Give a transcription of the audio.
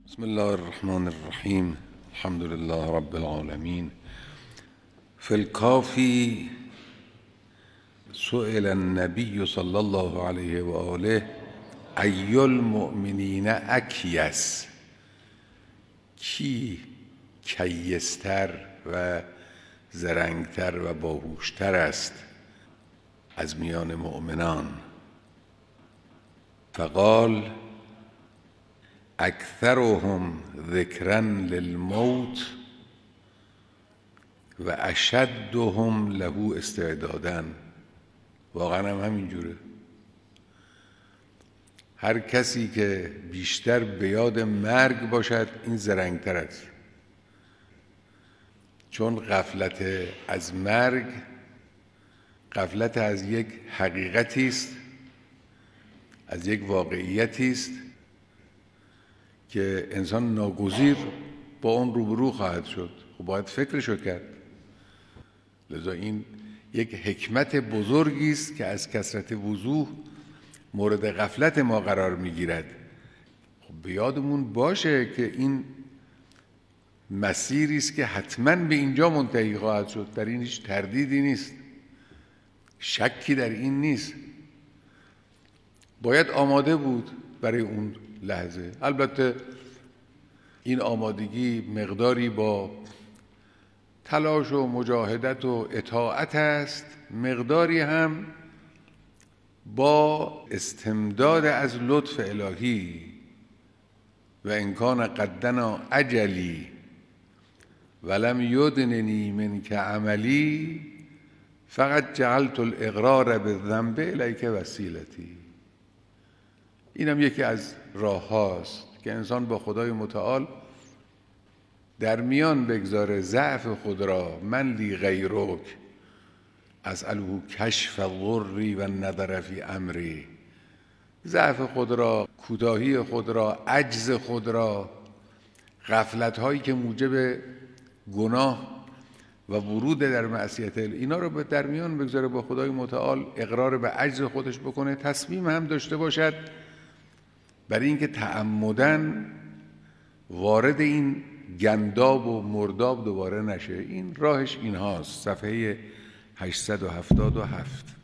بسم الله الرحمن الرحیم. الحمد لله رب العالمین. فی الکافی سئل النبی صلی الله علیه و آله ای المؤمنین اکیس، کی کیستر و زرنگتر و باهوشتر است از میان مؤمنان؟ فقال اکثرهم ذکرا للموت و اشدهم له استعدادا. واقعا هم همینجوره. هر کسی که بیشتر به یاد مرگ باشد این زرنگتر است، چون غفلت از مرگ غفلت از یک حقیقتی است، از یک واقعیتی است که انسان ناگزیر با اون روبرو خواهد شد. خب باید فکرشو کرد. لذا این یک حکمت بزرگی است که از کثرت وضوح مورد غفلت ما قرار میگیرد. خب به یادمون باشه که این مسیری است که حتما به اینجا منتهی خواهد شد. در این هیچ تردیدی نیست، شکی در این نیست. باید آماده بود برای اون لحظه. البته این آمادگی مقداری با تلاش و مجاهدت و اطاعت است، مقداری هم با استمداد از لطف الهی. و ان کان قدنا اجلی ولم یدننی منک عملی فقط جعلت الاقرار بالذنب الیک وسیلتی. اینم یکی از راه هاست که انسان با خدای متعال در میان بگذاره ضعف خود را. من لی غیرک اسأله کشف ضری و النظر فی امری. ضعف خود را، کوتاهی خود را، عجز خود را، غفلت هایی که موجب گناه و ورود در معصیت اینا رو در میان بگذاره با خدای متعال، اقرار به عجز خودش بکنه، تصمیم هم داشته باشد برای اینکه تعمدن وارد این گنداب و مرداب دوباره نشه. این راهش این هاست. صفحه 877.